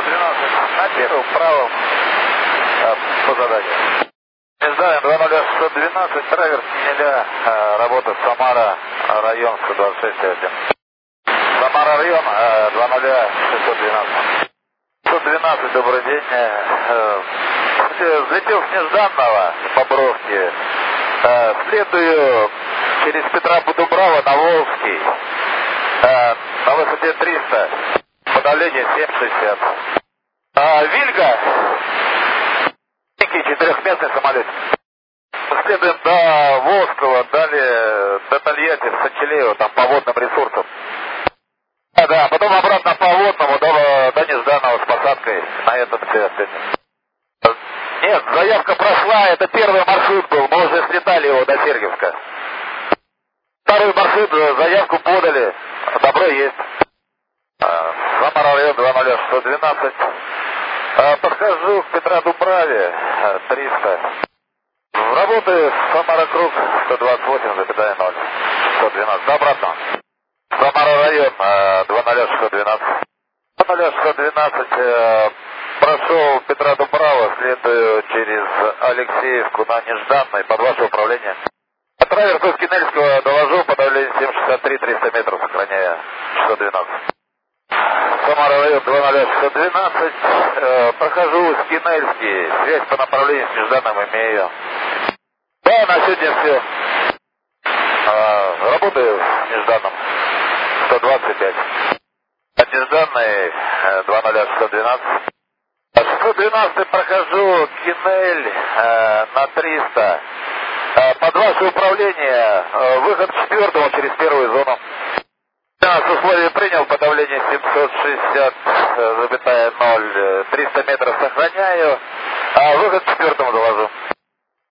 112 на первом, правом по заданию. Нежданный 20612, траверс Неля, работа Самара, район 126.1. Самара район, 20612. 112, добрый день. Взлетел с Нежданного по Бровке. Следую через Петра Будубрава на Волжский. На высоте 300. Подавление 7,60. Вильга. Четырехместный самолет. Следуем до Волжского, далее до Тольятти, в Санчелеево, там по водным ресурсам. Да, потом обратно по водному до Нежданного с посадкой. На этом все. Нет, заявка прошла, это первый маршрут был, мы уже слетали его до Сергиевска. Второй маршрут, заявку подали, добро есть. Самара район 20612. Подхожу к Петра Дубраве, 300. Работаю Самара Круг, 128,0. 112. До обратно. Самара район, 20612. 20612. Прошел Петра Дубрава, следую через Алексеевку на Нежданный, под ваше управление. Траверс из Кинельского доложу, подавление 7,63, 300 метров, сохраняя 612. Самара район 20612. Прохожу Скинельский, связь по направлению с Нежданным имею. Да, на сегодня все. Работаю с Нежданным 125. От Нежданной 20612. 612 прохожу Кинель на 300. Под ваше управление выход к 4 через первую зону. С условия принял, подавление 760,0, 300 метров сохраняю. Выход к 4 зону.